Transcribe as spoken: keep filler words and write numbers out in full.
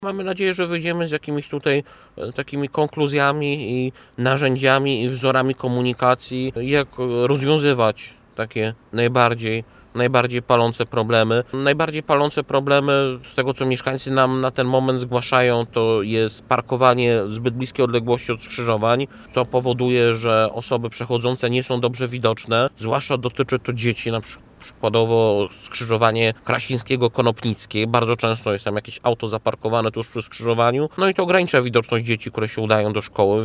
Mamy nadzieję, że wyjdziemy z jakimiś tutaj e, takimi konkluzjami i narzędziami i wzorami komunikacji, jak e, rozwiązywać takie najbardziej, najbardziej palące problemy. Najbardziej palące problemy, z tego co mieszkańcy nam na ten moment zgłaszają, to jest parkowanie w zbyt bliskiej odległości od skrzyżowań. To powoduje, że osoby przechodzące nie są dobrze widoczne, zwłaszcza dotyczy to dzieci, na przykład. Przykładowo skrzyżowanie Krasińskiego-Konopnickie. Bardzo często jest tam jakieś auto zaparkowane tuż przy skrzyżowaniu. No i to ogranicza widoczność dzieci, które się udają do szkoły.